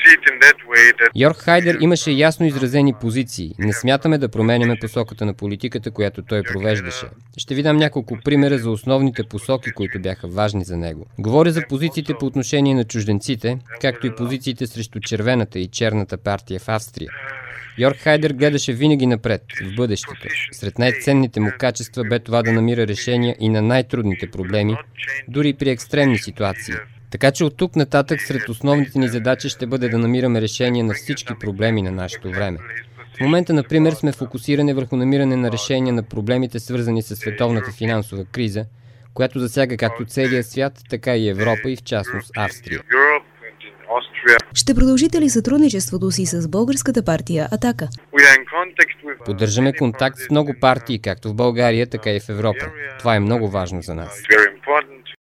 Йорг Хайдер имаше ясно изразени позиции. Не смятаме да променяме посоката на политиката, която той провеждаше. Ще ви дам няколко примера за основните посоки, които бяха важни за него. Говоря за позициите по отношение на чужденците, както и позициите срещу червената и черната партия в Австрия. Йорг Хайдер гледаше винаги напред, в бъдещето. Сред най-ценните му качества бе това да намира решения и на най-трудните проблеми, дори при екстремни ситуации. Така че от тук нататък сред основните ни задачи ще бъде да намираме решения на всички проблеми на нашето време. В момента, например, сме фокусирани върху намиране на решения на проблемите, свързани с световната финансова криза, която засяга както целия свят, така и Европа и в частност Австрия. Ще продължите ли сътрудничеството си с българската партия „Атака“? Поддържаме контакт с много партии, както в България, така и в Европа. Това е много важно за нас.